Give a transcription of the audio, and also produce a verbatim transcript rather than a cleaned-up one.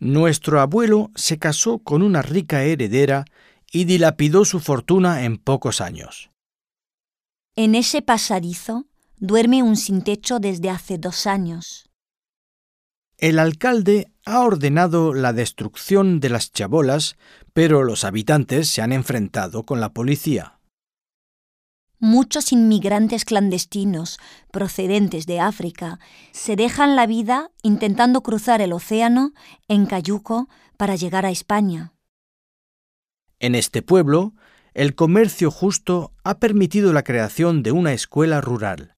Nuestro abuelo se casó con una rica heredera y dilapidó su fortuna en pocos años. En ese pasadizo duerme un sin techo desde hace dos años. El alcalde ha ordenado la destrucción de las chabolas, pero los habitantes se han enfrentado con la policía. Muchos inmigrantes clandestinos procedentes de África se dejan la vida intentando cruzar el océano en cayuco para llegar a España. En este pueblo, el comercio justo ha permitido la creación de una escuela rural.